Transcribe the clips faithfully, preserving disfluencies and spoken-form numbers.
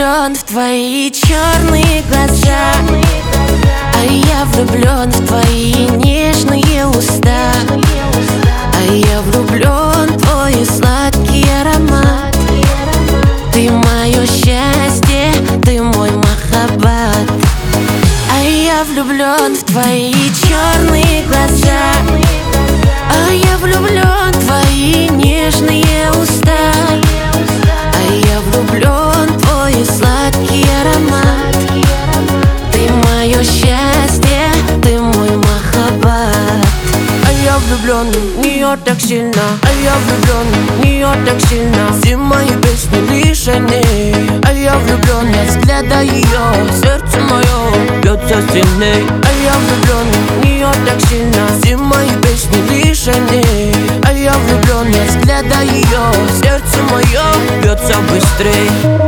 влюблен в твои черные глаза, а я влюблен в твои нежные уста, а я влюблен в твой сладкий аромат. Ты мое счастье, ты мой махаббат. А я влюблен в твои черные глаза, а я влюблен в твои нежные уста, а я влюблен в твой сладкий аромат. Ты мое счастье, ты мой махаббат. А я влюблен в нее так сильно, а я влюблен в нее так сильно. Все мои песни лишь о ней. А я влюблен от взгляда ее, сердце мое бьется сильней. А я влюблен в нее так сильно, все мои песни лишь о ней. А я влюблен от взгляда ее, сердце мое бьется быстрей.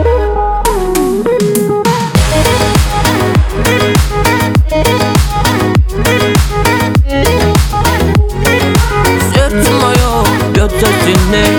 Сердце мое бьется сильней.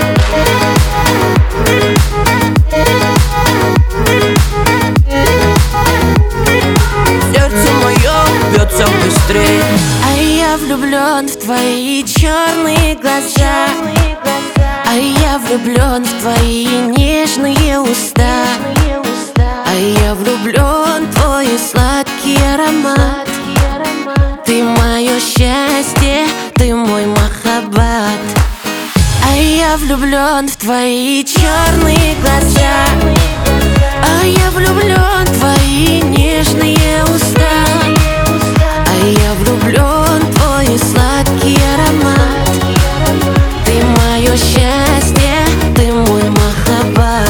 Сердце мое бьется быстрей. А я влюблен в твои черные глаза, а я влюблен в твои нежные уста, а я влюблен в твой сладкий аромат. Ты мое счастье, ты мой махаббат. А я влюблен в твои черные глаза, а я влюблен в твои нежные уста, а я влюблен в твой сладкий аромат. Ты мое счастье, ты мой махаббат.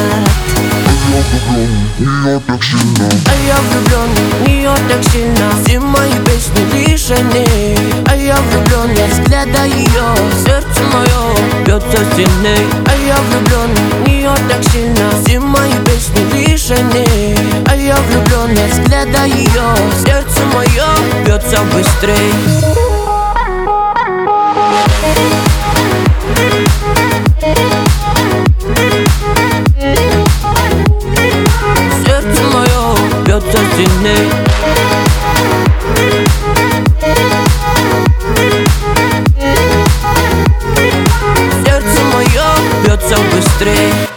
А я влюблен в нее так сильно, все мои песни лишь о ней. А я влюблен от взгляда ее, сердце мое бьется сильней. А я влюблен в нее так сильно, все мои песни лишь о ней. А я влюблен от взгляда ее, сердце мое бьется быстрей. Сердце мое бьется сильней. Сердце мое бьется быстрей.